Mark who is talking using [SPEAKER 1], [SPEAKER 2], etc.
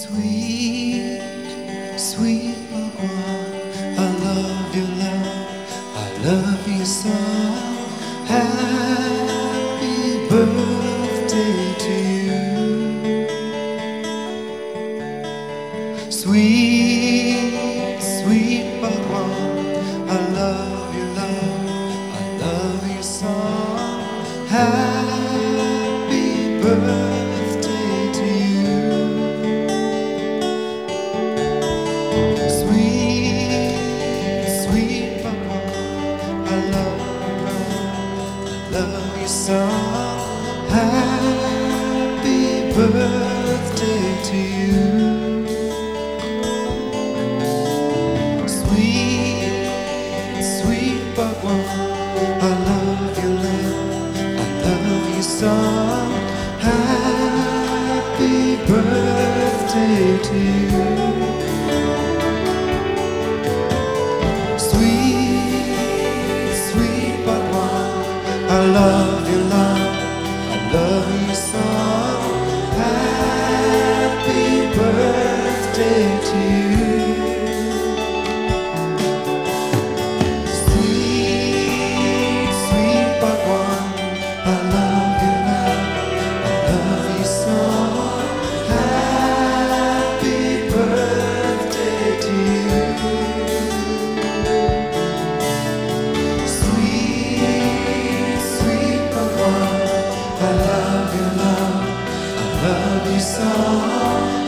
[SPEAKER 1] Sweet, sweet Bhagwan, I love your love, I love your song. Happy birthday to you. Sweet, sweet Bhagwan, I love your love, I love your song. Happy birthday to you. Love your song. Happy birthday to you. Sweet, sweet Bhagwan, I love your love, I love your song. Happy birthday to you. I love your love, I love your song. Happy birthday to you. Sweet, sweet Bhagwan, I love your love, I love your song. Happy birthday to you. I love your song.